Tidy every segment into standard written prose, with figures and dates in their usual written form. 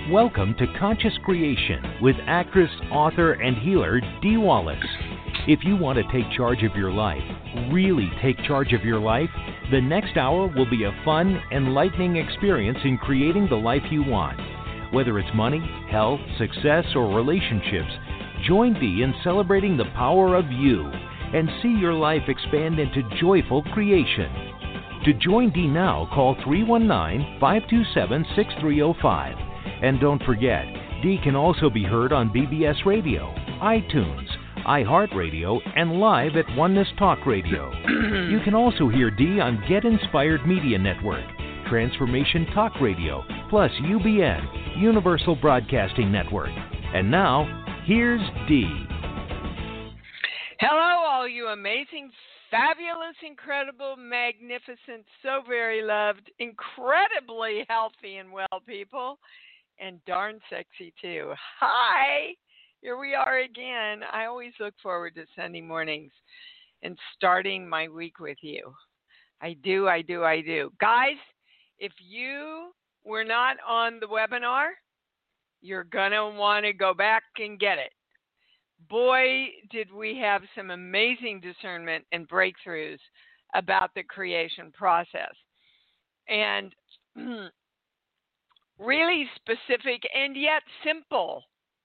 Welcome to Conscious Creation with actress, author, and healer Dee Wallace. If you want to take charge of your life, really take charge of your life, the next hour will be a fun, enlightening experience in creating the life you want. Whether it's money, health, success, or relationships, join Dee in celebrating the power of you and see your life expand into joyful creation. To join Dee now, call 319-527-6305. And don't forget, Dee can also be heard on BBS Radio, iTunes, iHeartRadio, and live at Oneness Talk Radio. You can also hear Dee on Get Inspired Media Network, Transformation Talk Radio, plus UBN, Universal Broadcasting Network. And now, here's Dee. Hello, all you amazing, fabulous, incredible, magnificent, so very loved, incredibly healthy and well people. And darn sexy, too. Hi! Here we are again. I always look forward to Sunday mornings and starting my week with you. I do. Guys, if you were not on the webinar, you're going to want to go back and get it. Boy, did we have some amazing discernment and breakthroughs about the creation process. And really specific and yet simple,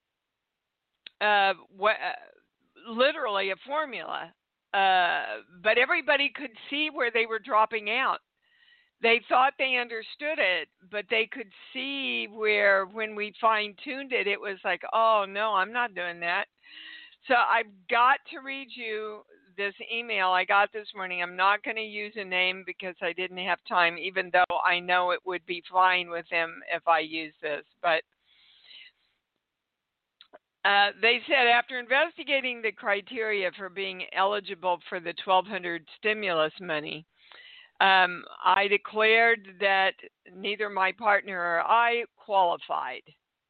literally a formula, but everybody could see where they were dropping out. They thought they understood it, but they could see where when we fine-tuned it, it was like, oh, no, I'm not doing that. So I've got to read you this email I got this morning. I'm not going to use a name because I didn't have time, even though I know it would be fine with them if I use this. But they said, after investigating the criteria for being eligible for the $1,200 stimulus money, I declared that neither my partner or I qualified.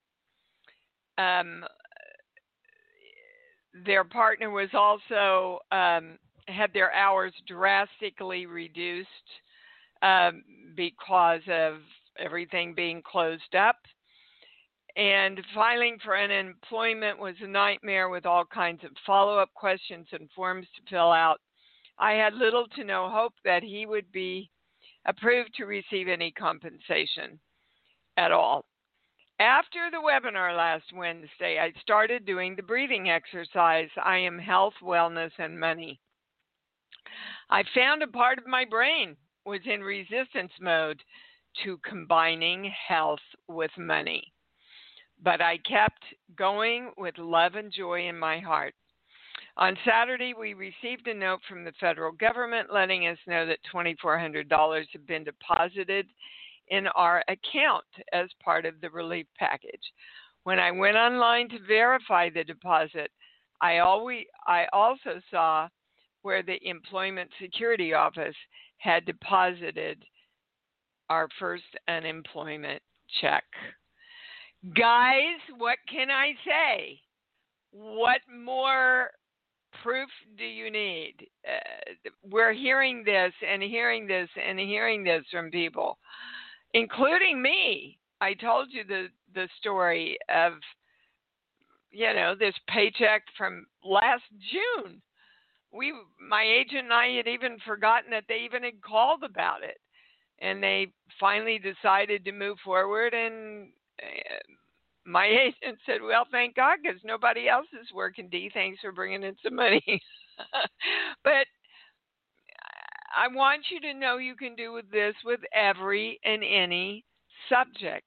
Their partner was also had their hours drastically reduced because of everything being closed up. And filing for unemployment was a nightmare with all kinds of follow-up questions and forms to fill out. I had little to no hope that he would be approved to receive any compensation at all. After the webinar last Wednesday, I started doing the breathing exercise. I am health, wellness, and money. I found a part of my brain was in resistance mode to combining health with money. But I kept going with love and joy in my heart. On Saturday, we received a note from the federal government letting us know that $2,400 had been deposited in our account as part of the relief package. When I went online to verify the deposit, I also saw where the Employment Security Office had deposited our first unemployment check. Guys, what can I say? What more proof do you need? We're hearing this and hearing this and hearing this from people, including me. I told you the story of, this paycheck from last June. My agent and I had even forgotten that they even had called about it. And they finally decided to move forward. And my agent said, well, thank God, because nobody else is working, Dee. Thanks for bringing in some money. But I want you to know you can do this with every and any subject.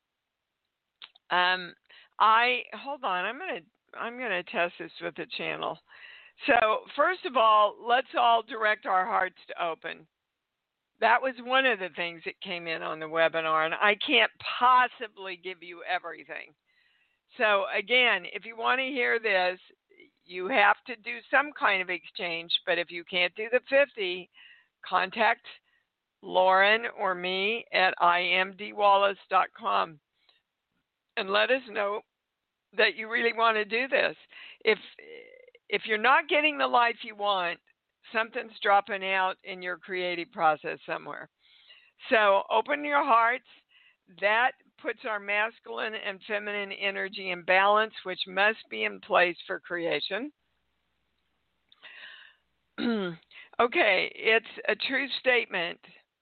Hold on. I'm gonna test this with the channel. So first of all, let's all direct our hearts to open. That was one of the things that came in on the webinar, and I can't possibly give you everything. So again, if you want to hear this, you have to do some kind of exchange. But if you can't do the 50, contact Lauren or me at imdwallace.com and let us know that you really want to do this. If you're not getting the life you want, something's dropping out in your creative process somewhere. So open your hearts. That puts our masculine and feminine energy in balance, which must be in place for creation. Okay, it's a true statement.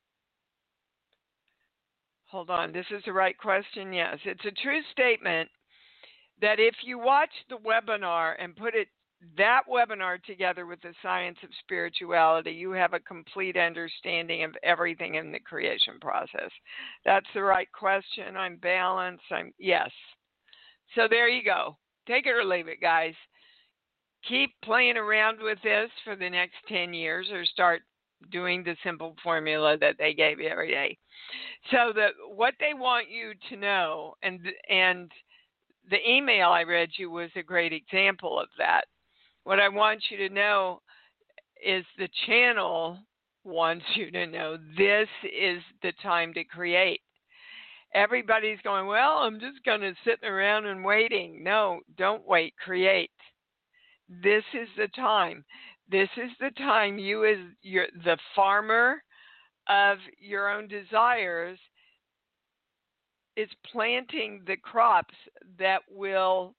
Hold on, this is the right question. Yes, it's a true statement that if you watch the webinar and put that webinar together with the science of spirituality, you have a complete understanding of everything in the creation process. That's the right question. I'm balanced. Yes. So there you go. Take it or leave it, guys. Keep playing around with this for the next 10 years or start doing the simple formula that they gave you every day. So what they want you to know, and the email I read you was a great example of that. What I want you to know is the channel wants you to know this is the time to create. Everybody's going, well, I'm just going to sit around and waiting. No, don't wait. Create. This is the time. This is the time you as the farmer of your own desires is planting the crops that will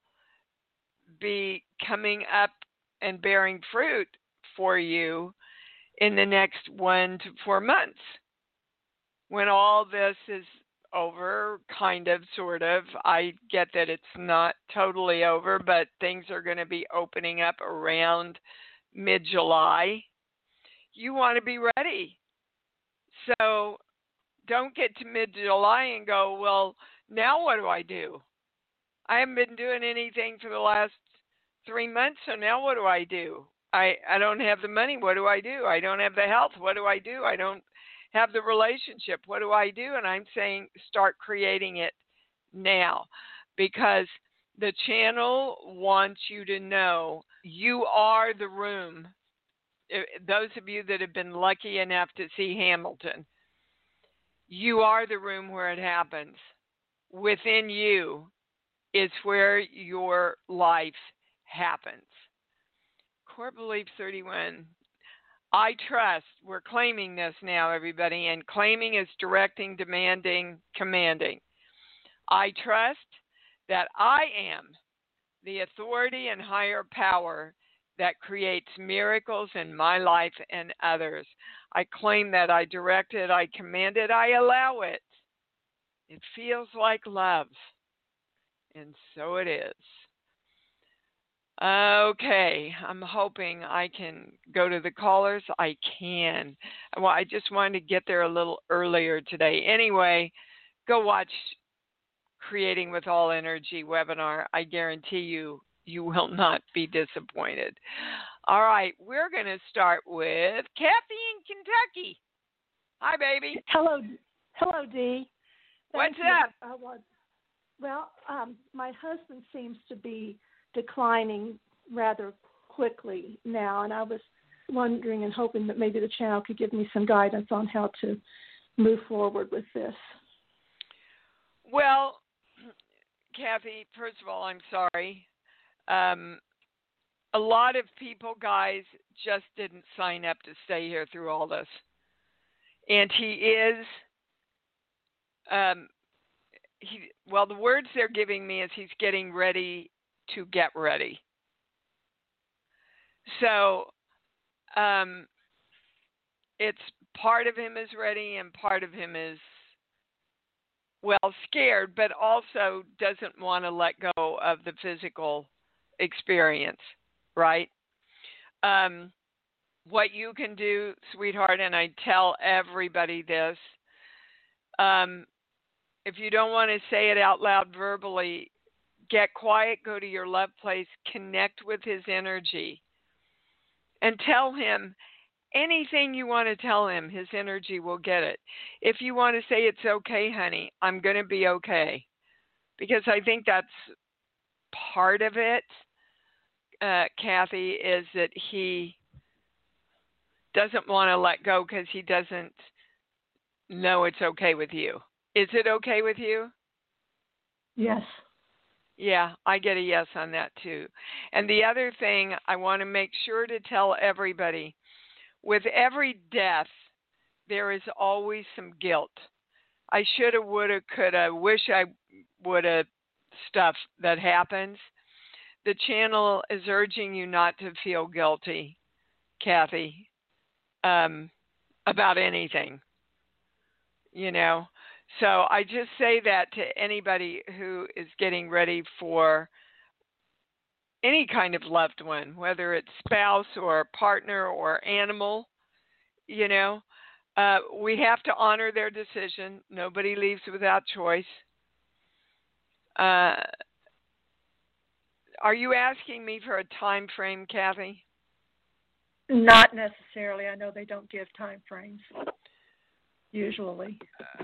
be coming up and bearing fruit for you in the next 1 to 4 months. When all this is over, kind of, sort of, I get that it's not totally over, but things are going to be opening up around mid-July. You want to be ready. So don't get to mid-July and go, well, now what do I do? I haven't been doing anything for the last 3 months, so now what do I do? I don't have the money. What do I do? I don't have the health. What do I do? I don't have the relationship. What do I do? And I'm saying start creating it now, because the channel wants you to know you are the room. Those of you that have been lucky enough to see Hamilton, you are the room where it happens. Within you is where your life happens. Core belief 31. I trust. We're claiming this now, everybody, and claiming is directing, demanding, commanding. I trust that I am the authority and higher power that creates miracles in my life and others. I claim that. I direct it. I command it. I allow it. It feels like love. And so it is. Okay, I'm hoping I can go to the callers. I can. Well, I just wanted to get there a little earlier today. Anyway, go watch Creating with All Energy webinar. I guarantee you will not be disappointed. All right, we're going to start with Kathy in Kentucky. Hi, baby. Hello, Dee. What's up? My husband seems to be declining rather quickly now, and I was wondering and hoping that maybe the channel could give me some guidance on how to move forward with this. Well, Kathy, first of all, I'm sorry. A lot of people, guys, just didn't sign up to stay here through all this. And he is, the words they're giving me is he's getting ready to get ready. So it's part of him is ready and part of him is, scared, but also doesn't want to let go of the physical experience, right? What you can do, sweetheart, and I tell everybody this, if you don't want to say it out loud verbally, get quiet, go to your love place, connect with his energy, and tell him anything you want to tell him. His energy will get it. If you want to say, it's okay, honey, I'm going to be okay, because I think that's part of it, Kathy, is that he doesn't want to let go because he doesn't know it's okay with you. Is it okay with you? Yes. Yeah, I get a yes on that too. And the other thing I want to make sure to tell everybody, with every death, there is always some guilt. I shoulda, woulda, coulda, wish I woulda stuff that happens. The channel is urging you not to feel guilty, Kathy, about anything, you know. So I just say that to anybody who is getting ready for any kind of loved one, whether it's spouse or partner or animal, you know. We have to honor their decision. Nobody leaves without choice. Are you asking me for a time frame, Kathy? Not necessarily. I know they don't give time frames usually.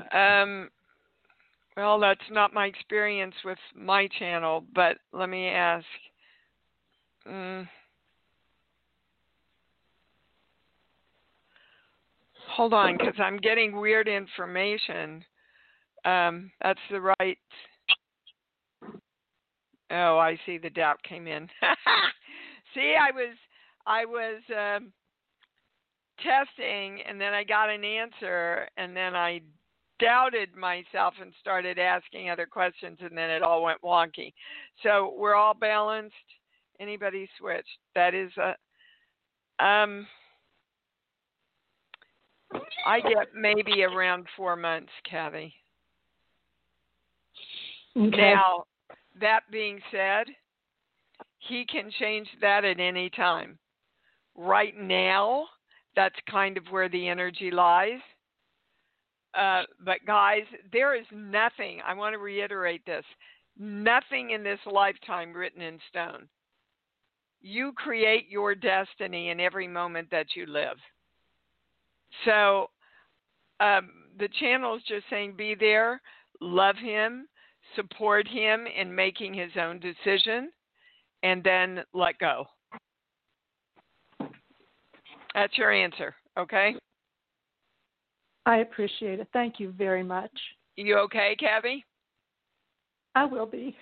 Well, that's not my experience with my channel, but let me ask. Hold on, because I'm getting weird information. That's the right. Oh, I see the doubt came in. See, I was testing, and then I got an answer, and then I doubted myself and started asking other questions, and then it all went wonky. So we're all balanced. Anybody switched? That is a. I get maybe around 4 months, Kathy. Okay. Now, that being said, he can change that at any time. Right now, that's kind of where the energy lies. But guys, there is nothing, I want to reiterate this, nothing in this lifetime written in stone. You create your destiny in every moment that you live. So the channel is just saying be there, love him, support him in making his own decision, and then let go. That's your answer, okay? I appreciate it. Thank you very much. You okay, Kathy? I will be.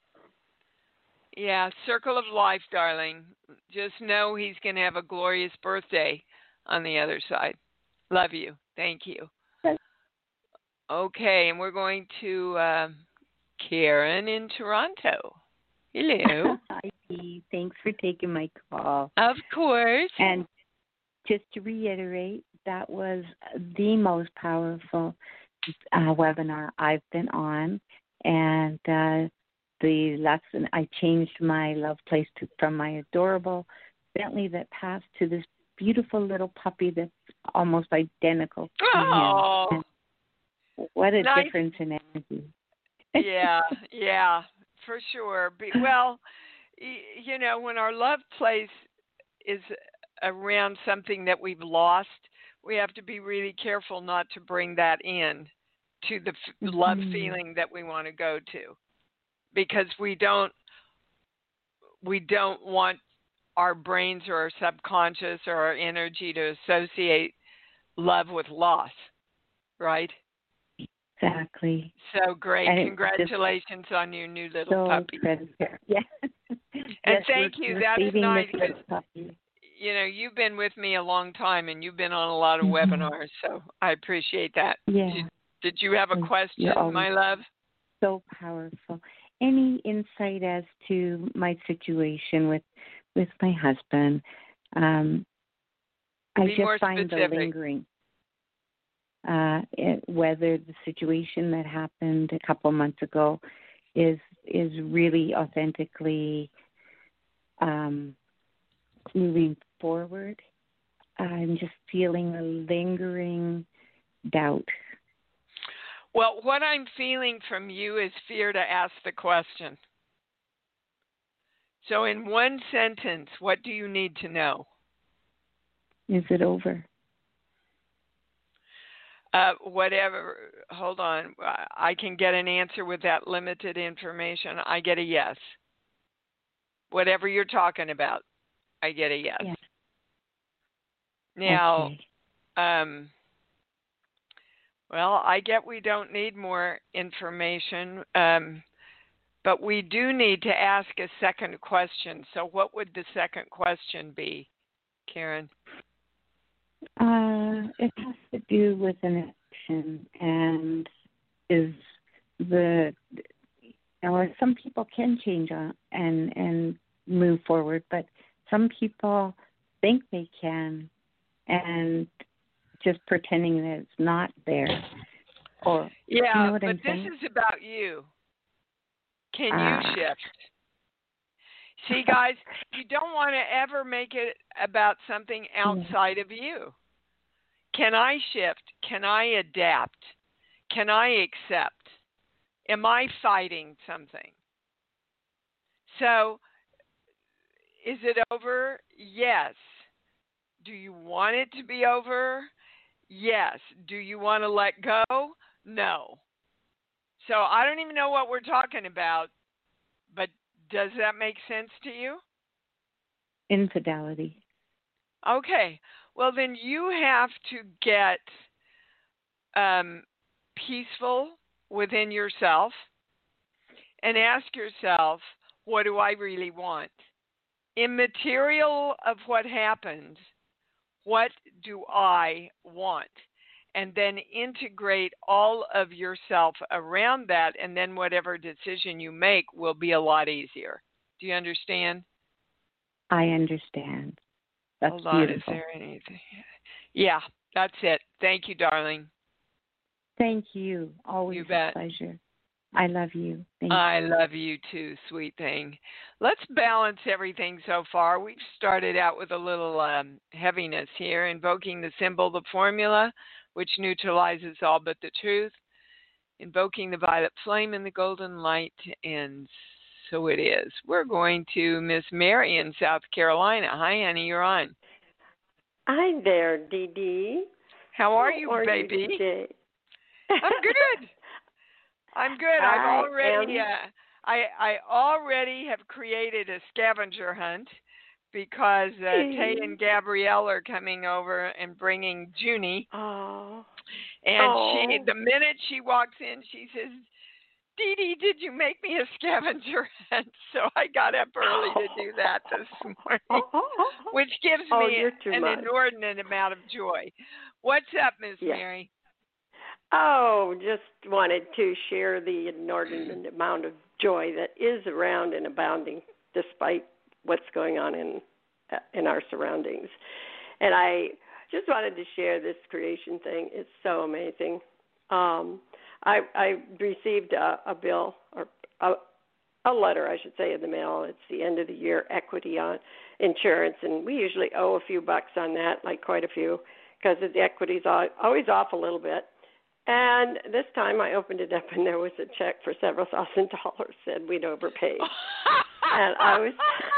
Yeah, circle of life, darling. Just know he's going to have a glorious birthday on the other side. Love you. Thank you. Okay, and we're going to Karen in Toronto. Hello. Hi, Dee. Thanks for taking my call. Of course. And just to reiterate, that was the most powerful webinar I've been on. And the lesson, I changed my love place from my adorable Bentley that passed to this beautiful little puppy that's almost identical to him. And what a difference in energy. Yeah, for sure. Well, you know, when our love place is around something that we've lost, we have to be really careful not to bring that in to the love feeling that we want to go to, because we don't want our brains or our subconscious or our energy to associate love with loss, right? Exactly. So great. And congratulations on your new little puppy. Yeah. And thank you. That is nice. You know, you've been with me a long time, and you've been on a lot of webinars, so I appreciate that. Yeah. Did you have a question, my love? So powerful. Any insight as to my situation with my husband? I just find the lingering. Whether the situation that happened a couple months ago is really authentically moving forward. I'm just feeling a lingering doubt. Well, what I'm feeling from you is fear to ask the question. So in one sentence, what do you need to know? Is it over? Whatever. Hold on. I can get an answer with that limited information. I get a yes. Whatever you're talking about, I get a yes. Yeah. Now, okay. Well, I get we don't need more information, but we do need to ask a second question. So what would the second question be, Karen? It has to do with an action, and is some people can change and move forward, but some people think they can and just pretending that it's not there. Or yeah, you know what but I'm this saying? is about you. Can you shift? See, guys, you don't want to ever make it about something outside of you. Can I shift? Can I adapt? Can I accept? Am I fighting something? So, is it over? Yes. Do you want it to be over? Yes. Do you want to let go? No. So, I don't even know what we're talking about, but does that make sense to you? Infidelity. Okay. Well, then you have to get peaceful within yourself and ask yourself, what do I really want? Immaterial of what happened, what do I want? And then integrate all of yourself around that, and then whatever decision you make will be a lot easier. Do you understand? I understand. That's Hold on, beautiful. is there anything? Yeah, that's it. Thank you, darling. Thank you. Always You bet. a pleasure. I love you. Thank you. I love you too, sweet thing. Let's balance everything so far. We've started out with a little heaviness here, invoking the symbol, the formula, which neutralizes all but the truth, invoking the violet flame and the golden light, and so it is. We're going to Miss Mary in South Carolina. Hi, Annie, you're on. Hi there, Dee Dee. How are you, baby? You today? I'm good. I'm good. I already have created a scavenger hunt because Tay and Gabrielle are coming over and bringing Junie. Oh. And the minute she walks in, she says, Dee Dee, did you make me a scavenger hunt? So I got up early to do that this morning, which gives me an inordinate amount of joy. What's up, Miss Mary? Oh, just wanted to share the inordinate amount of joy that is around and abounding despite what's going on in our surroundings. And I just wanted to share this creation thing. It's so amazing. I received a bill or a letter, I should say, in the mail. It's the end of the year equity on insurance, and we usually owe a few bucks on that, like quite a few, because the equity's always off a little bit. And this time I opened it up and there was a check for several $1,000 said we'd overpaid. And I was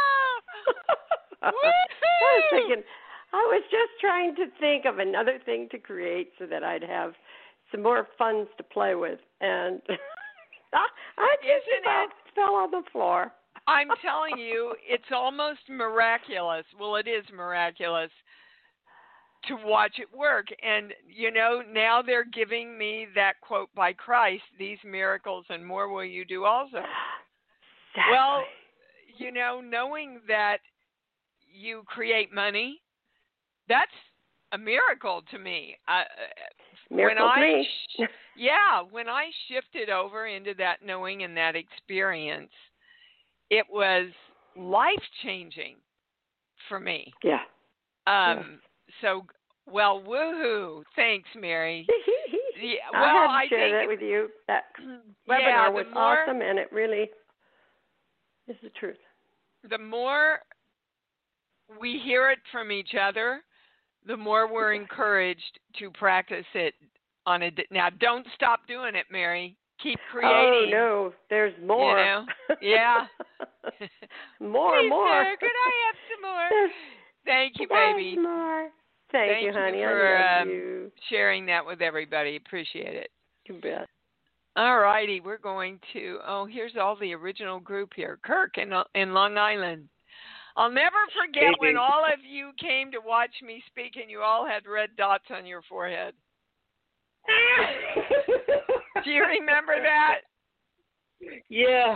thinking, I was just trying to think of another thing to create so that I'd have some more funds to play with. And I just fell on the floor. I'm telling you, it's almost miraculous. Well, it is miraculous to watch it work. And, now they're giving me that quote by Christ, these miracles and more will you do also. Exactly. Well, knowing that you create money, that's a miracle to me. Miracle to me. When I shifted over into that knowing and that experience, it was life-changing for me. Yeah. So, woohoo. Thanks, Mary. I had to share that with you. That webinar was awesome, and it really is the truth. The more we hear it from each other, the more we're encouraged to practice it on now, don't stop doing it, Mary. Keep creating. Oh, no. There's more. Yeah. more. Sir, could I have some more? Thank you, baby. More. Thank you, honey. For I love you. sharing that with everybody. Appreciate it. You bet. All righty. We're going to, here's all the original group here. Kirk in Long Island. I'll never forget when all of you came to watch me speak and you all had red dots on your forehead. Do you remember that? Yeah.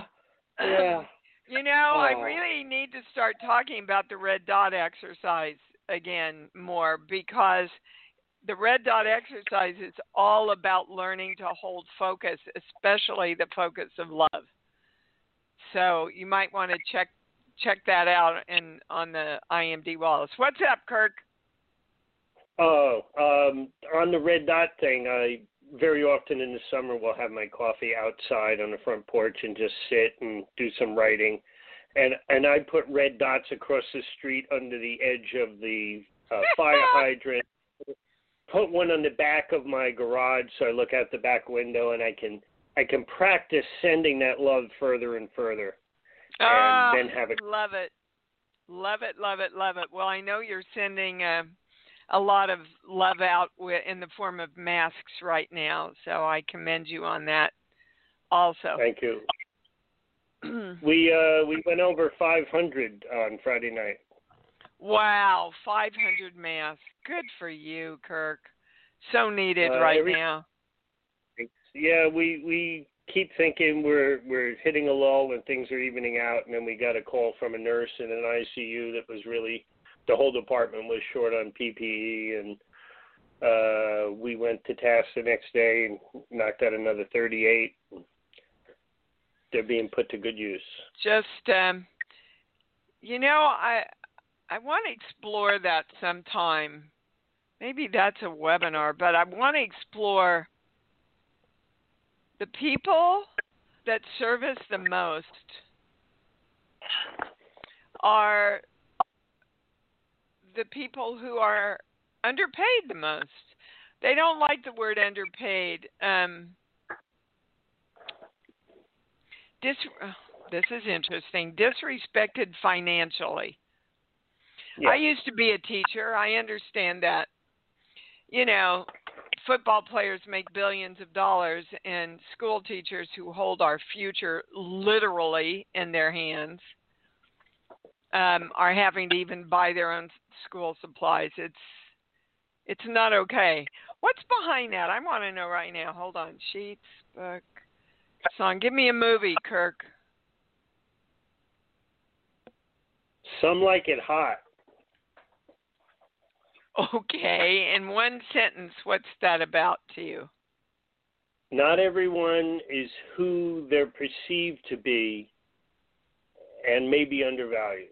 I really need to start talking about the red dot exercise again more because the red dot exercise is all about learning to hold focus, especially the focus of love. So you might want to check that out on the IMD Wallace. What's up, Kirk? Oh, on the red dot thing, I very often in the summer will have my coffee outside on the front porch and just sit and do some writing. And I put red dots across the street under the edge of the fire hydrant. Put one on the back of my garage so I look out the back window and I can practice sending that love further and further. And then have it. Love it. Love it, love it, love it. Well, I know you're sending a lot of love out in the form of masks right now, so I commend you on that also. Thank you. We went over 500 on Friday night. Wow, 500 masks. Good for you, Kirk. So needed right now. Yeah, we keep thinking we're hitting a lull and things are evening out, and then we got a call from a nurse in an ICU that was really, the whole department was short on PPE, and we went to task the next day and knocked out another 38. They're being put to good use. Just, I want to explore that sometime. Maybe that's a webinar, but I want to explore the people that service the most are the people who are underpaid the most. They don't like the word underpaid. This is interesting. Disrespected financially. Yeah. I used to be a teacher. I understand that. Football players make billions of dollars, and school teachers who hold our future literally in their hands are having to even buy their own school supplies. It's not okay. What's behind that? I want to know right now. Hold on. Sheets, book, song. Give me a movie, Kirk. Some Like It Hot. Okay, in one sentence, what's that about to you? Not everyone is who they're perceived to be and may be undervalued.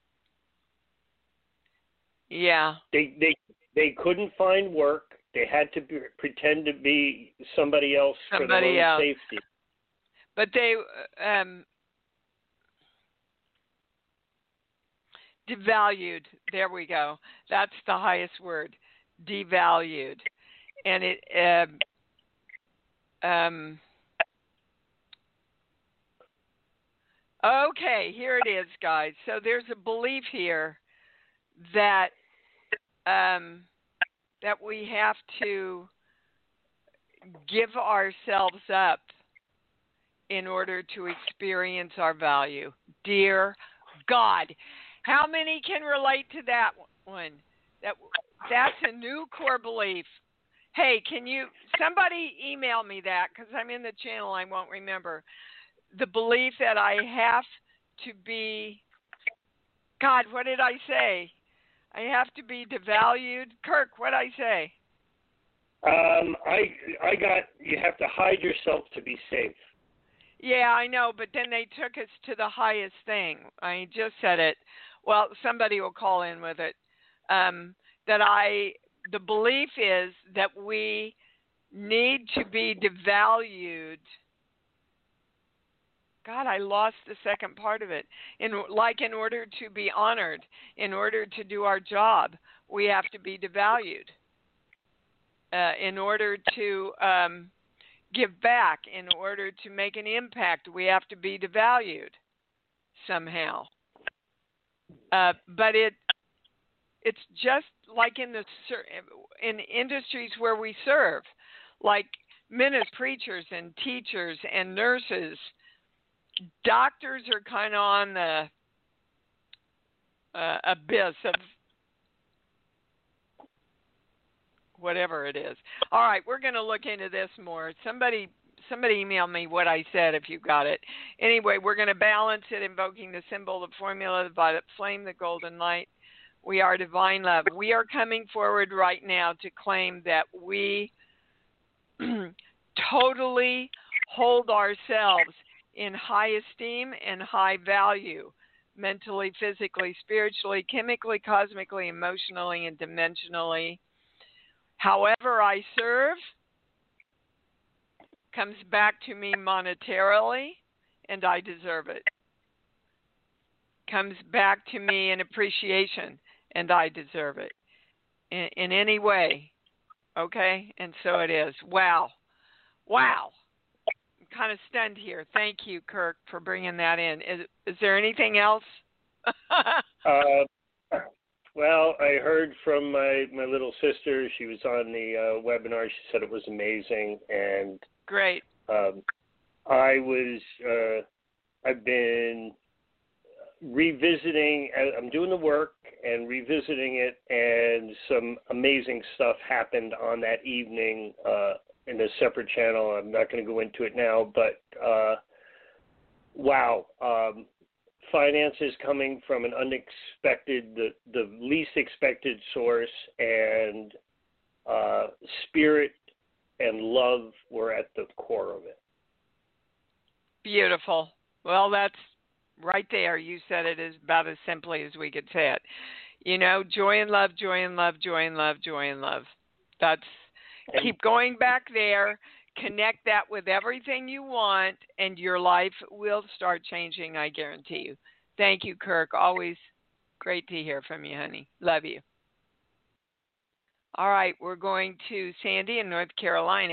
Yeah. They couldn't find work. They had to pretend to be somebody else for their own safety. But they devalued. There we go. That's the highest word. Devalued. And it okay, here it is, guys. So there's a belief here that that we have to give ourselves up in order to experience our value. Dear God, how many can relate to that one? That's a new core belief. Hey, somebody email me that, because I'm in the channel, I won't remember. The belief that I have to be, God, what did I say? I have to be devalued. Kirk, what did I say? I got, you have to hide yourself to be safe. Yeah, I know, but then they took us to the highest thing. I just said it. Well, somebody will call in with it. The belief is that we need to be devalued. God, I lost the second part of it. In order to be honored, in order to do our job, we have to be devalued. In order to give back, in order to make an impact, we have to be devalued somehow. But it's just like in industries where we serve, like ministers, preachers, and teachers and nurses. Doctors are kind of on the abyss of whatever it is. All right, we're going to look into this more. Somebody email me what I said if you got it. Anyway, we're going to balance it, invoking the symbol, the formula, the violet flame, the golden light. We are divine love. We are coming forward right now to claim that we totally hold ourselves in high esteem and high value, mentally, physically, spiritually, chemically, cosmically, emotionally, and dimensionally. However I serve comes back to me monetarily, and I deserve it. Comes back to me in appreciation, and I deserve it. In any way, okay? And so it is. Wow. I'm kind of stunned here. Thank you, Kirk, for bringing that in. Is there anything else? Well, I heard from my little sister. She was on the webinar. She said it was amazing, and great. I've been revisiting. I'm doing the work and revisiting it, and some amazing stuff happened on that evening in a separate channel. I'm not going to go into it now, but wow. Finances coming from an unexpected, the least expected source, and spirit and love were at the core of it. Beautiful. Well, that's right there. You said it is about as simply as we could say it. You know, joy and love, joy and love, joy and love, joy and love. Keep going back there. Connect that with everything you want, and your life will start changing, I guarantee you. Thank you, Kirk. Always great to hear from you, honey. Love you. All right, we're going to Sandy in North Carolina.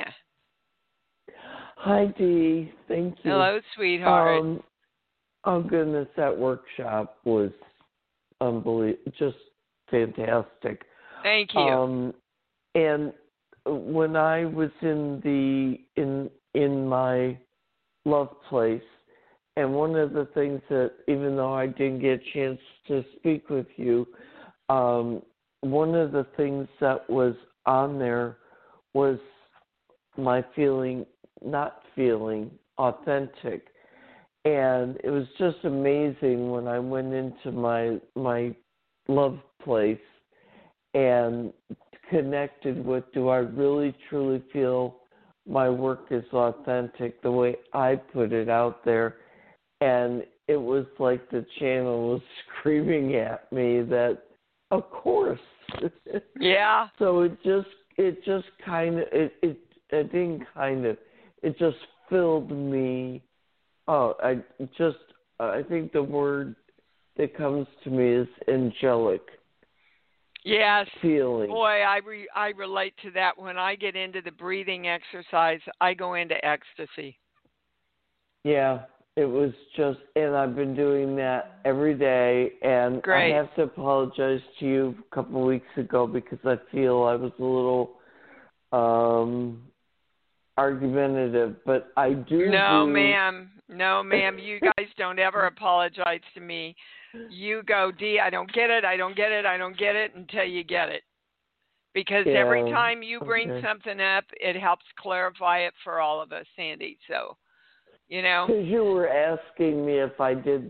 Hi, Dee. Thank you. Hello, sweetheart. Oh, goodness, that workshop was unbelievable, just fantastic. Thank you. And when I was in my love place, and one of the things that, even though I didn't get a chance to speak with you, one of the things that was on there was my not feeling authentic. And it was just amazing when I went into my love place and connected with, do I really truly feel my work is authentic the way I put it out there? And it was like the channel was screaming at me that, of course. Yeah. So it just filled me. I think the word that comes to me is angelic. Yes. Feeling. Boy, I relate to that. When I get into the breathing exercise, I go into ecstasy. Yeah, it was just, and I've been doing that every day. And great. I have to apologize to you a couple of weeks ago because I feel I was a little argumentative, but I do. No, ma'am. You guys don't ever apologize to me. You go, Dee, I don't get it until you get it. Because every time you bring something up, it helps clarify it for all of us, Sandy. So, you know. Because you were asking me if I did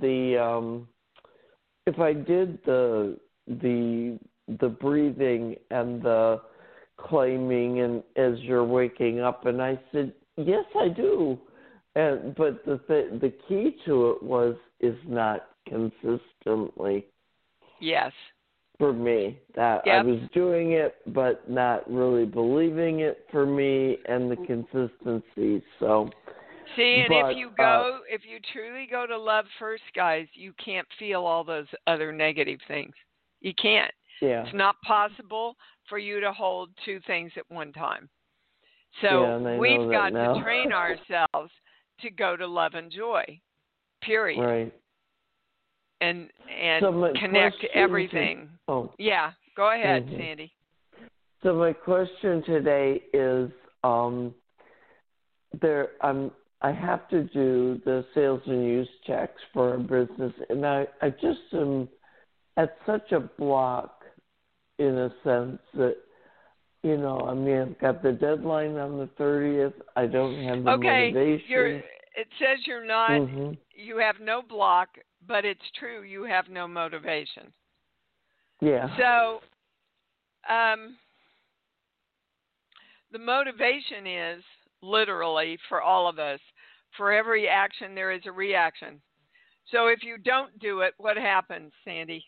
the breathing and the claiming and as you're waking up, and I said, yes, I do. But the key to it is not consistently. Yes. For me, that I was doing it, but not really believing it for me, and the consistency. So. See, and if you truly go to love first, guys, you can't feel all those other negative things. You can't. Yeah. It's not possible for you to hold two things at one time. So we've got to train ourselves to go to love and joy, period. Right. And connect everything. Yeah, go ahead, Sandy. So my question today is, I have to do the sales and use checks for a business, and I just am at such a block in a sense that, I've got the deadline on the 30th. I don't have the motivation. It says you're not, you have no block, but it's true, you have no motivation. Yeah. So the motivation is literally for all of us, for every action there is a reaction. So if you don't do it, what happens, Sandy?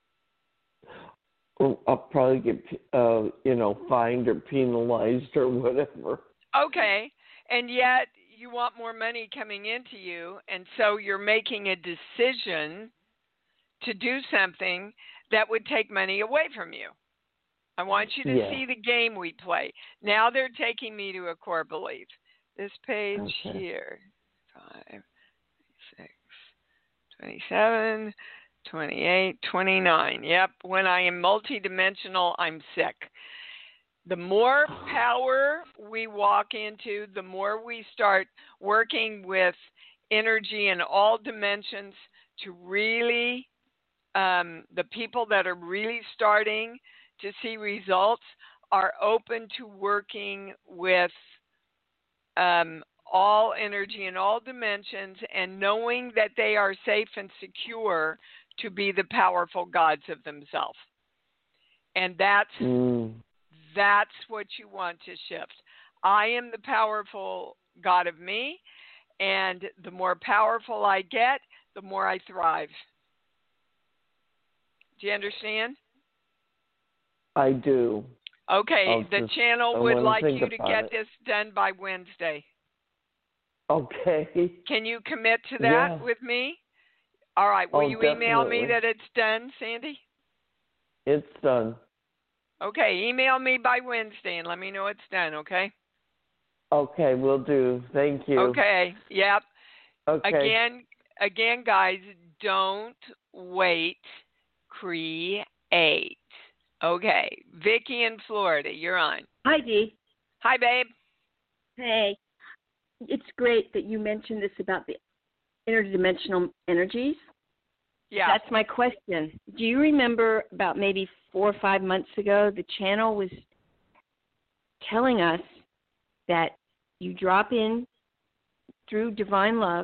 Well, I'll probably get, fined or penalized or whatever. Okay. And yet you want more money coming into you, and so you're making a decision to do something that would take money away from you. I want you to see the game we play. Now they're taking me to a core belief. This page here, 5, 6, 27, 28, 29. Yep, when I am multidimensional, I'm sick. The more power we walk into, the more we start working with energy in all dimensions to really, the people that are really starting to see results are open to working with all energy in all dimensions and knowing that they are safe and secure to be the powerful gods of themselves. And that's what you want to shift. I am the powerful God of me, and the more powerful I get, the more I thrive. Do you understand? I do. Okay, the channel would like you to get this done by Wednesday. Okay. Can you commit to that with me? All right, will you email me that it's done, Sandy? It's done. Okay, email me by Wednesday and let me know it's done, okay? Okay, will do. Thank you. Okay, yep. Okay. Again, guys, don't wait, create. Okay, Vicki in Florida, you're on. Hi, Dee. Hi, babe. Hey. It's great that you mentioned this about the interdimensional energies. Yeah. That's my question. Do you remember about maybe 4 or 5 months ago, the channel was telling us that you drop in through divine love,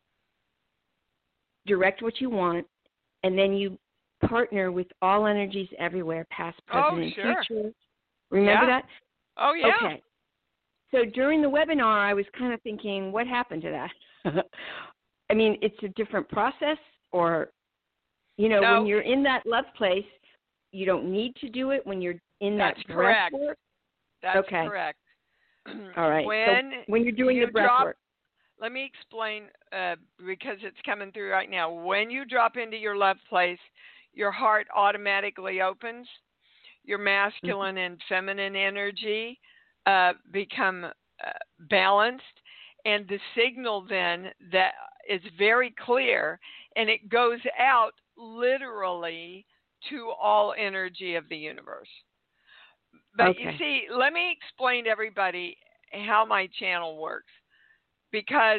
direct what you want, and then you partner with all energies everywhere, past, present, and future. Remember that? Oh, yeah. Okay. So during the webinar, I was kind of thinking, what happened to that? I mean, it's a different process, or, when you're in that love place, you don't need to do it when you're in that breath work? That's correct. All right. When you're doing the breath work. Let me explain, because it's coming through right now. When you drop into your love place, your heart automatically opens. Your masculine and feminine energy become balanced, and the signal then that is very clear, and it goes out literally to all energy of the universe. But you see, let me explain to everybody how my channel works, because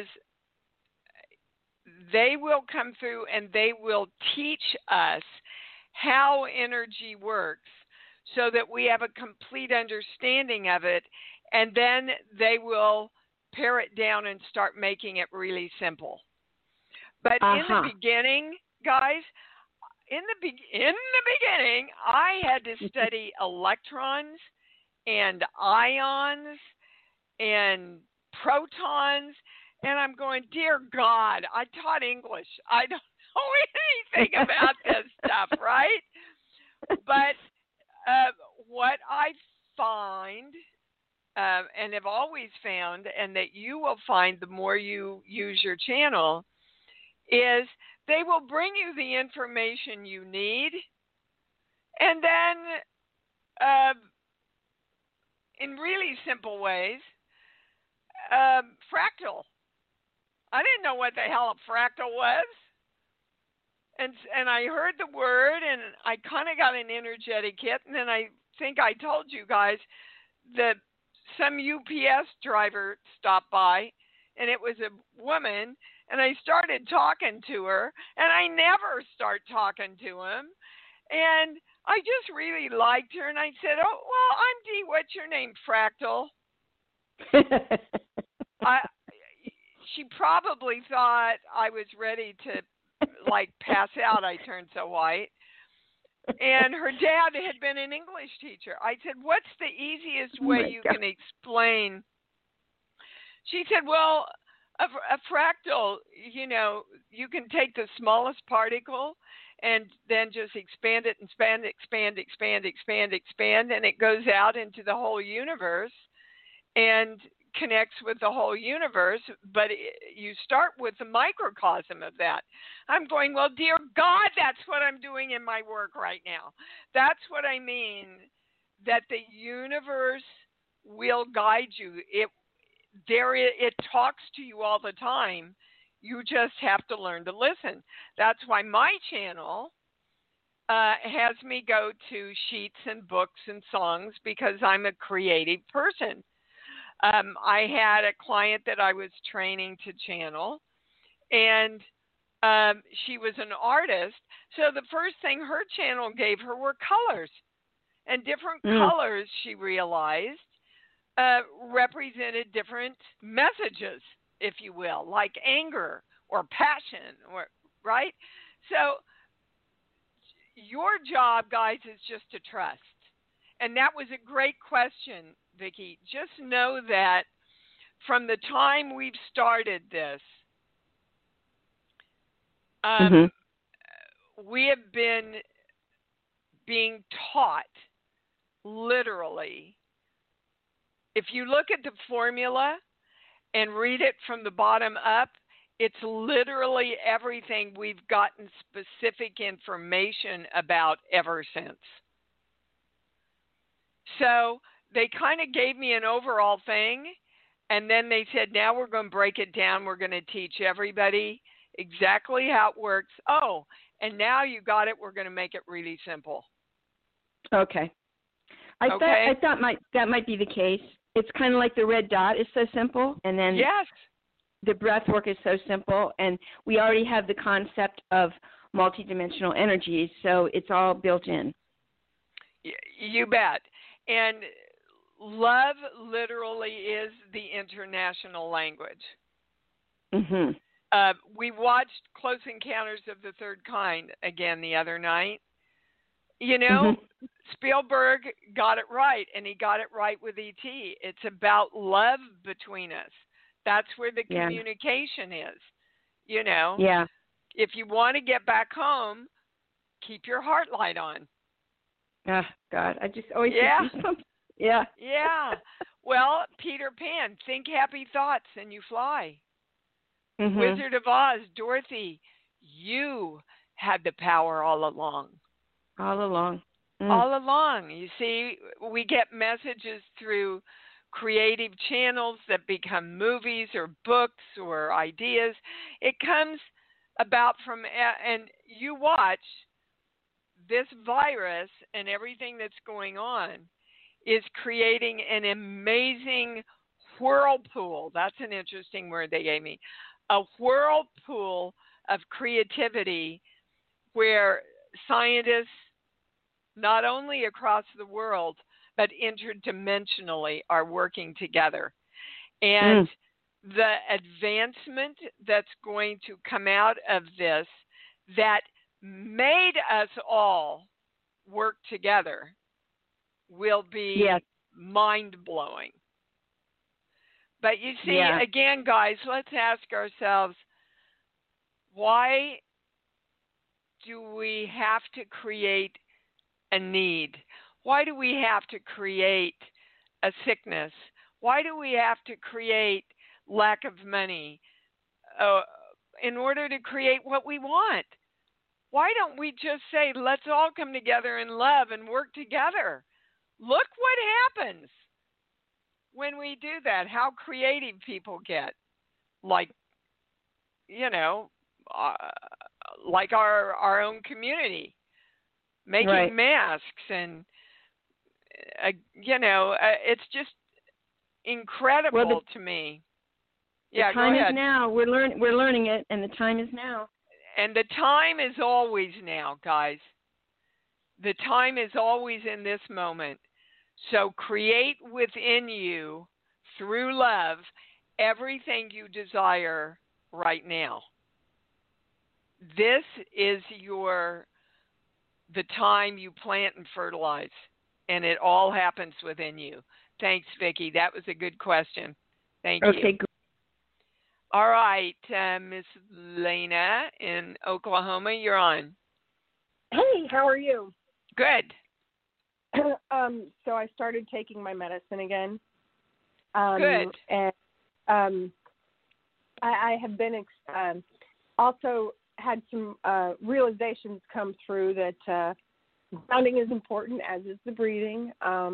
they will come through and they will teach us how energy works so that we have a complete understanding of it, and then they will pare it down and start making it really simple. But in the beginning, guys, in the beginning, I had to study electrons and ions and protons, and I'm going, dear God, I taught English. I don't know anything about this stuff, right? But what I find, and have always found, and that you will find the more you use your channel, is they will bring you the information you need, and then in really simple ways, fractal. I didn't know what the hell a fractal was. And I heard the word, and I kind of got an energetic hit, and then I think I told you guys that some UPS driver stopped by, and it was a woman, and I started talking to her, and I never start talking to him, and I just really liked her, and I said, oh, well, I'm Dee, what's your name, Fractal? She probably thought I was ready to, pass out. I turned so white. And her dad had been an English teacher. I said, what's the easiest way you can explain? She said, well, a fractal, you can take the smallest particle and then just expand it and expand, and it goes out into the whole universe and connects with the whole universe, but you start with the microcosm of that. I'm going, well, dear God, that's what I'm doing in my work right now. That's what I mean, that the universe will guide you. It talks to you all the time. You just have to learn to listen. That's why my channel has me go to sheets and books and songs, because I'm a creative person. I had a client that I was training to channel, and she was an artist. So the first thing her channel gave her were colors, and different colors, she realized, represented different messages, if you will, like anger or passion, or right? So your job, guys, is just to trust. And that was a great question, Vicki. Just know that from the time we've started this, we have been being taught, literally. If you look at the formula and read it from the bottom up, it's literally everything we've gotten specific information about ever since. So they kind of gave me an overall thing, and then they said, now we're going to break it down. We're going to teach everybody exactly how it works. Oh, and now you got it. We're going to make it really simple. Okay. I thought that might be the case. It's kind of like the red dot is so simple, and then yes, the breath work is so simple, and we already have the concept of multidimensional energies, so it's all built in. You bet. And love literally is the international language. Mm-hmm. We watched Close Encounters of the Third Kind again the other night. Spielberg got it right, and he got it right with E.T. It's about love between us. That's where the communication is. Yeah. If you want to get back home, keep your heart light on. Oh, God, I just always Yeah. Well, Peter Pan, think happy thoughts and you fly. Mm-hmm. Wizard of Oz, Dorothy, you had the power all along. All along. All along. You see, we get messages through creative channels that become movies or books or ideas. It comes about from, and you watch this virus and everything that's going on is creating an amazing whirlpool. That's an interesting word they gave me. A whirlpool of creativity where scientists, not only across the world, but interdimensionally, are working together. And the advancement that's going to come out of this that made us all work together will be mind-blowing. But you see, again, guys, let's ask ourselves, why do we have to create a need? Why do we have to create a sickness? Why do we have to create lack of money in order to create what we want? Why don't we just say, let's all come together in love and work together? Look what happens when we do that, how creative people get. Like, like our own community, making masks and, it's just incredible to me. The time is now. We're learning it, and the time is now. And the time is always now, guys. The time is always in this moment. So create within you, through love, everything you desire right now. This is your the time you plant and fertilize, and it all happens within you. Thanks, Vicki. That was a good question. Thank you. Okay, good. All right, Miss Lena in Oklahoma, you're on. Hey, how are you? Good. So I started taking my medicine again. Good. And I have been also had some realizations come through that grounding is important, as is the breathing.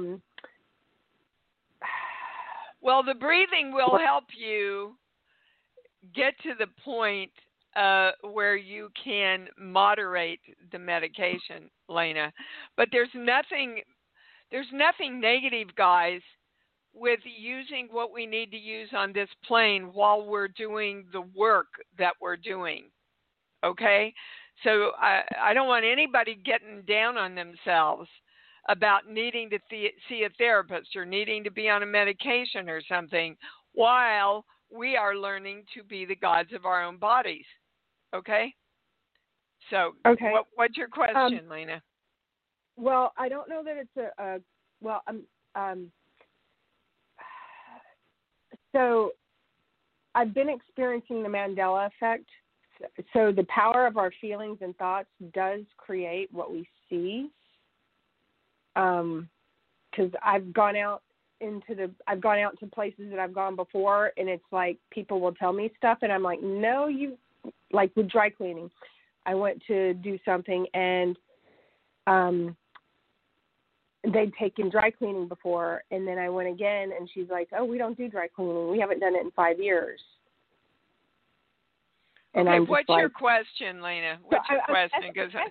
Well, the breathing will help you get to the point where you can moderate the medication, Lena. But there's nothing negative, guys, with using what we need to use on this plane while we're doing the work that we're doing. Okay? So I don't want anybody getting down on themselves about needing to see a therapist or needing to be on a medication or something while we are learning to be the gods of our own bodies. Okay? So what's your question, Lena? Well, I don't know that it's so I've been experiencing the Mandela effect. So the power of our feelings and thoughts does create what we see. Because I've gone out to places that I've gone before, and it's like people will tell me stuff, and I'm like, no, like with dry cleaning. I went to do something, and they'd taken dry cleaning before, and then I went again, and she's like, oh, we don't do dry cleaning. We haven't done it in 5 years. And okay, what's your question, Lena? What's your question?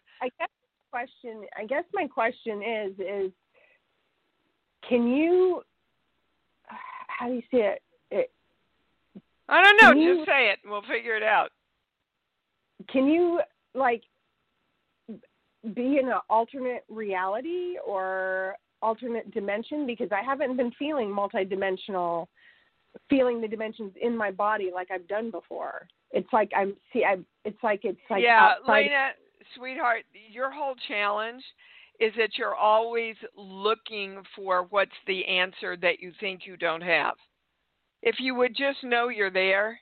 I guess my question is can you, how do you say it? I don't know. Just say it, and we'll figure it out. Can you, like, be in an alternate reality or alternate dimension? Because I haven't been feeling multidimensional, feeling the dimensions in my body like I've done before. It's like it's like yeah, outside. Lena, sweetheart, your whole challenge is that you're always looking for what's the answer that you think you don't have. If you would just know you're there,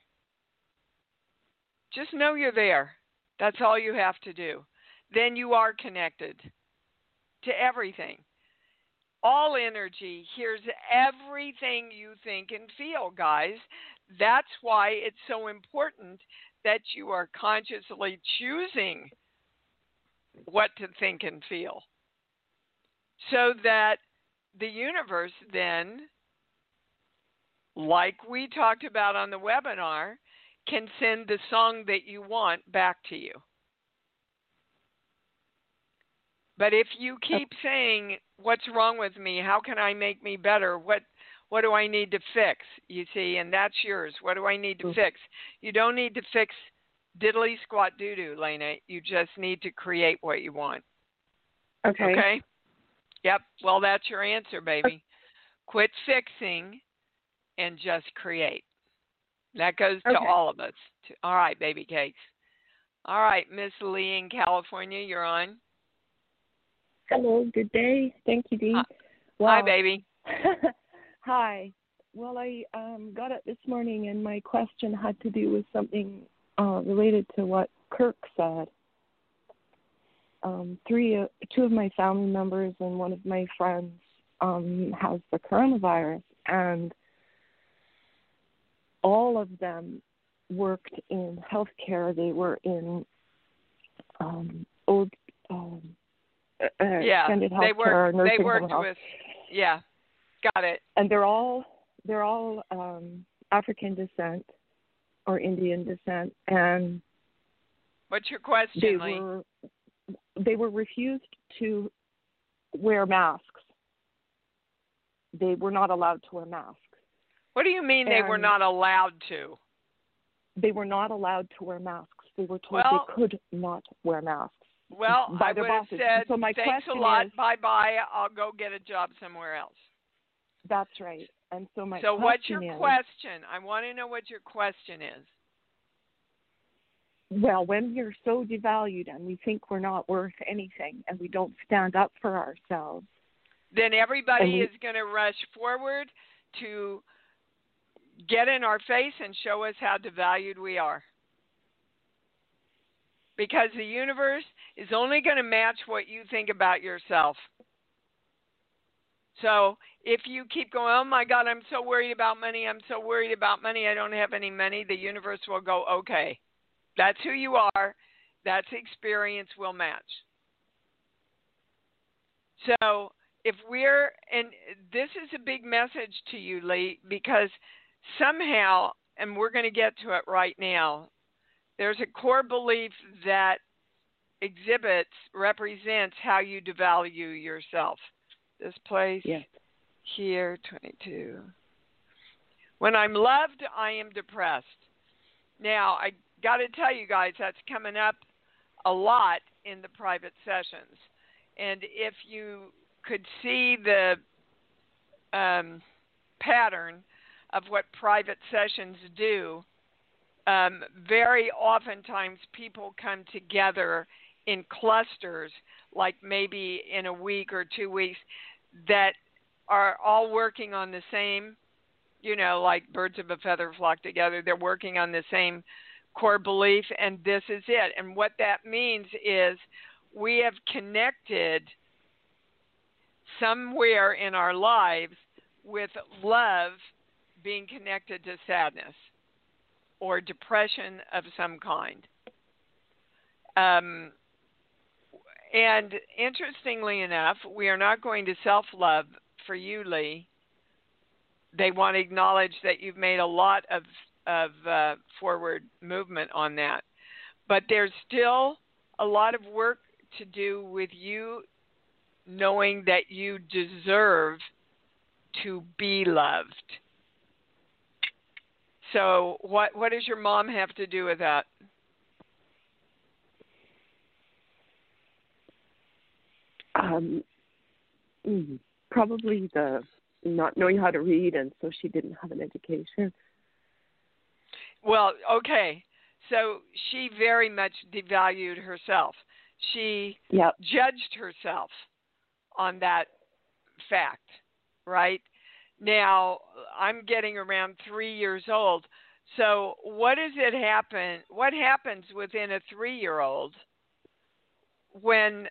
just know you're there. That's all you have to do. Then you are connected to everything. All energy hears everything you think and feel, guys. That's why it's so important that you are consciously choosing what to think and feel, so that the universe then, like we talked about on the webinar, can send the song that you want back to you. But if you keep saying, what's wrong with me? How can I make me better? What do I need to fix? You see, and that's yours. What do I need to fix? You don't need to fix diddly squat doo-doo, Lena. You just need to create what you want. Okay. Okay? Yep. Well, that's your answer, baby. Quit fixing and just create. That goes to all of us. All right, baby cakes. All right, Miss Lee in California, you're on. Hello, good day. Thank you, Dee. Hi, baby. Hi. Well, I got up this morning, and my question had to do with something related to what Kirk said. Two of my family members and one of my friends has the coronavirus, and all of them worked in healthcare. They were in extended healthcare, nursing home health. Yeah, got it. And they're all African descent or Indian descent. And what's your question, Lee? They were refused to wear masks. They were not allowed to wear masks. What do you mean they were not allowed to? They were not allowed to wear masks. They were told they could not wear masks. Well, I would have said, so my thanks a lot, bye-bye, I'll go get a job somewhere else. That's right. And so my question what's your question? I want to know what your question is. well, when we're so devalued and we think we're not worth anything and we don't stand up for ourselves, then everybody is going to rush forward to get in our face and show us how devalued we are. Because the universe is only going to match what you think about yourself. So if you keep going, oh my God, I'm so worried about money, I don't have any money, the universe will go, okay, that's who you are, that's experience, will match. So if and this is a big message to you, Lee, because somehow, and we're going to get to it right now, there's a core belief that represents how you devalue yourself. This place, yes. Here, 22. When I'm loved, I am depressed. Now, I got to tell you guys, that's coming up a lot in the private sessions. And if you could see the pattern of what private sessions do, very oftentimes people come together in clusters, like maybe in a week or 2 weeks, that are all working on the same, like birds of a feather flock together. They're working on the same core belief, and this is it. And what that means is we have connected somewhere in our lives with love being connected to sadness or depression of some kind. And interestingly enough, we are not going to self-love for you, Lee. They want to acknowledge that you've made a lot of forward movement on that. But there's still a lot of work to do with you knowing that you deserve to be loved. So what does your mom have to do with that? Probably the not knowing how to read, and so she didn't have an education. Well, okay. So she very much devalued herself. She judged herself on that fact, right? Now, I'm getting around 3 years old. So what happens within a 3-year-old when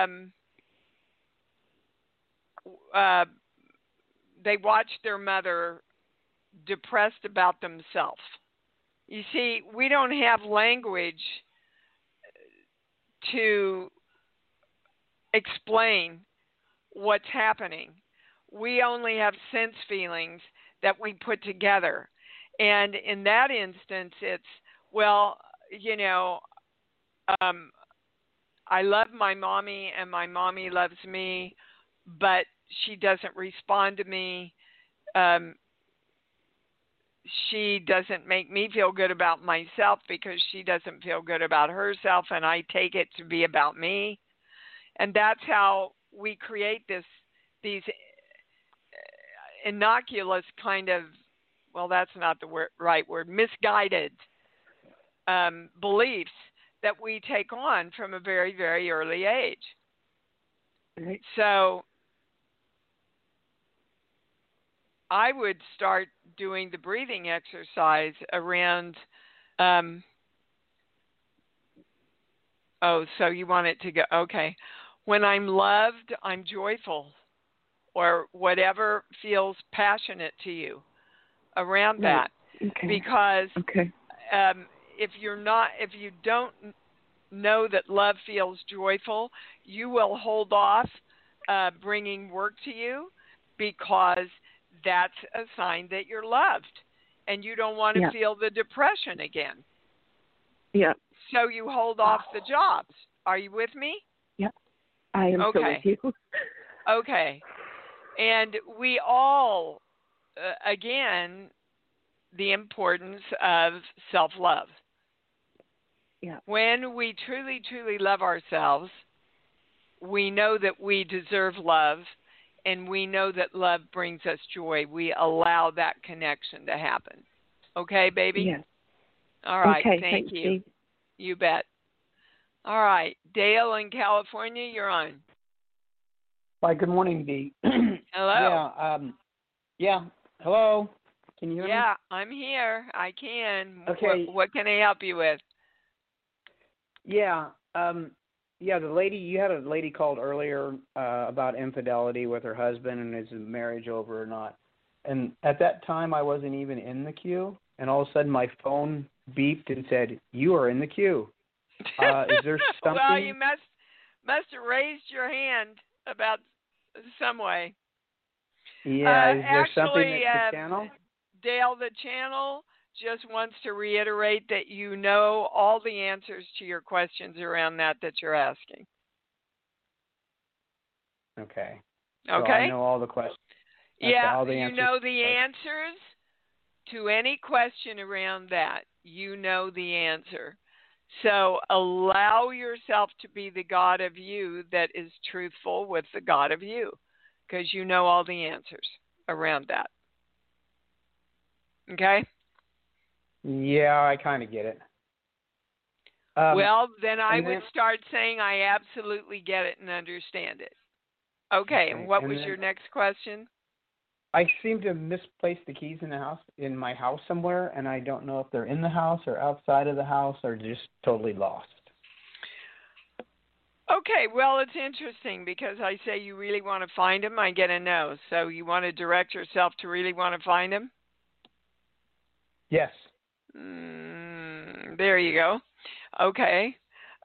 they watch their mother depressed about themselves? You see, we don't have language to explain what's happening. We only have sense feelings that we put together. And in that instance, it's, well, I love my mommy and my mommy loves me, but she doesn't respond to me. She doesn't make me feel good about myself because she doesn't feel good about herself, and I take it to be about me. And that's how we create these innocuous kind of, well, that's not the right word, misguided beliefs that we take on from a very, very early age. Right. So I would start doing the breathing exercise around, so you want it to go, okay. When I'm loved, I'm joyful, or whatever feels passionate to you around that. Okay. Because if you don't know that love feels joyful, you will hold off bringing work to you because that's a sign that you're loved and you don't want to feel the depression again. Yeah. So you hold off the jobs. Are you with me? Yeah. I am so with you. Okay. And we all, again, the importance of self-love. Yeah. When we truly, truly love ourselves, we know that we deserve love, and we know that love brings us joy. We allow that connection to happen. Okay, baby? Yes. All right. Okay, thank you. Steve. You bet. All right. Dale in California, you're on. Hi, good morning, Dee. Hello. Yeah. Hello. Can you hear me? Yeah, I'm here. I can. Okay. What can I help you with? Yeah. The lady, you had a lady called earlier about infidelity with her husband and is marriage over or not. And at that time, I wasn't even in the queue. And all of a sudden, my phone beeped and said, "You are in the queue." Is there something? Well, you must have raised your hand about some way. Yeah, is there actually, something that the channel? Dale, the channel just wants to reiterate that you know all the answers to your questions around that you're asking. Okay. Okay. So I know all the questions. Yeah, all the you answers. know the answers to any question around that. You know the answer. So allow yourself to be the God of you that is truthful with the God of you, because you know all the answers around that. Okay? Yeah, I kind of get it. Well, then I would start saying I absolutely get it and understand it. Okay, and what was your next question? I seem to have misplaced the keys in my house somewhere, and I don't know if they're in the house or outside of the house or just totally lost. Okay, well, it's interesting because I say you really want to find them, I get a no. So you want to direct yourself to really want to find them? Yes. There you go. Okay.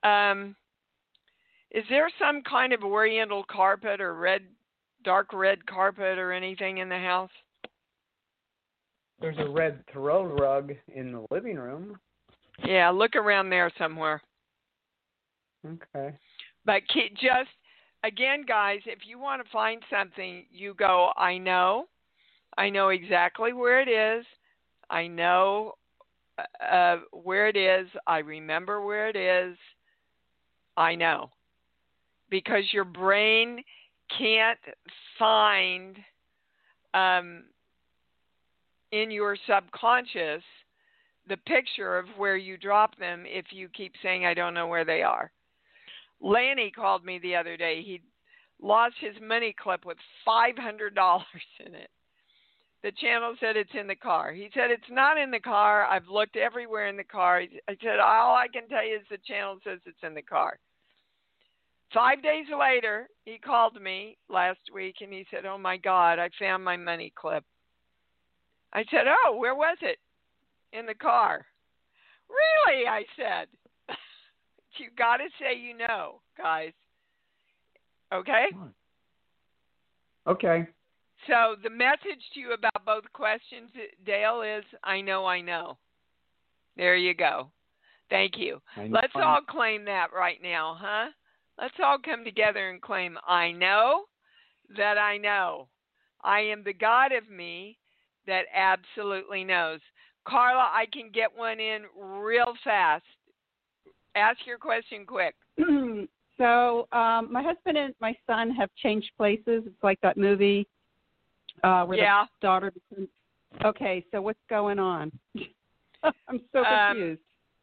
Is there some kind of oriental carpet or dark red carpet or anything in the house? There's a red throw rug in the living room. Yeah, look around there somewhere. Okay. But just, again, guys, if you want to find something, you go, I know exactly where it is. I know where it is. I remember where it is. I know. Because your brain can't find in your subconscious the picture of where you drop them if you keep saying, I don't know where they are. Lanny called me the other day. He lost his money clip with $500 in it. The channel said it's in the car. He said, it's not in the car. I've looked everywhere in the car. I said, all I can tell you is the channel says it's in the car. 5 days later, he called me last week and he said, oh my God, I found my money clip. I said, oh, where was it? In the car. Really? I said. You got to say you know, guys. Okay? Okay. So the message to you about both questions, Dale, is I know. There you go. Thank you. Let's all claim that right now, huh? Let's all come together and claim, I know that I know. I am the God of me that absolutely knows. Carla, I can get one in real fast. Ask your question quick. So my husband and my son have changed places. It's like that movie where the daughter becomes... Okay, so what's going on? I'm so confused.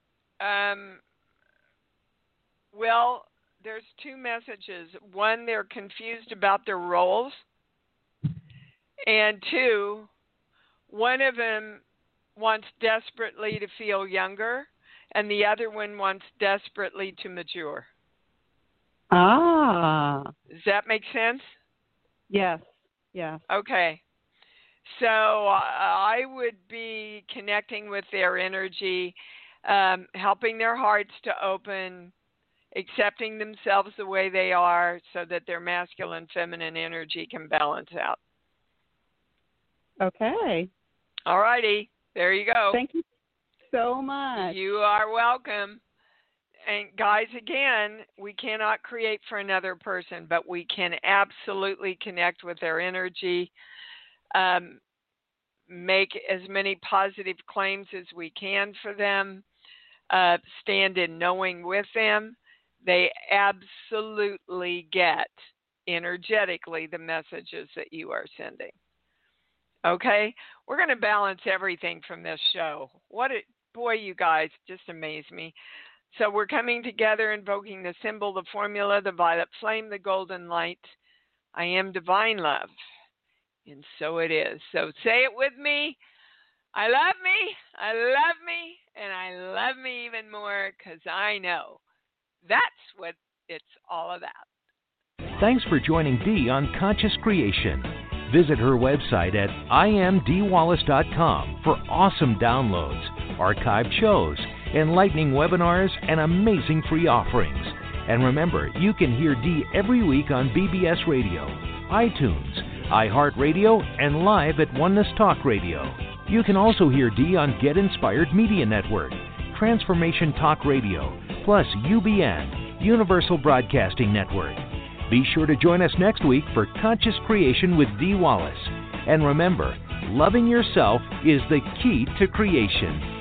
Well, there's two messages. One, they're confused about their roles. And two, one of them wants desperately to feel younger, and the other one wants desperately to mature. Ah. Does that make sense? Yes. Yeah. Okay. So I would be connecting with their energy, helping their hearts to open, accepting themselves the way they are so that their masculine, feminine energy can balance out. Okay. All righty. There you go. Thank you so much. You are welcome. And guys, again, we cannot create for another person, but we can absolutely connect with their energy, make as many positive claims as we can for them, stand in knowing with them. They absolutely get energetically the messages that you are sending. Okay? We're going to balance everything from this show. Boy, you guys just amaze me. So we're coming together, invoking the symbol, the formula, the violet flame, the golden light. I am divine love. And so it is. So say it with me. I love me, and I love me even more, because I know that's what it's all about. Thanks for joining Dee on Conscious Creation. Visit her website at imdeewallace.com for awesome downloads, archived shows, enlightening webinars, and amazing free offerings. And remember, you can hear Dee every week on BBS Radio, iTunes, iHeartRadio, and live at Oneness Talk Radio. You can also hear Dee on Get Inspired Media Network, Transformation Talk Radio, plus UBN, Universal Broadcasting Network. Be sure to join us next week for Conscious Creation with Dee Wallace. And remember, loving yourself is the key to creation.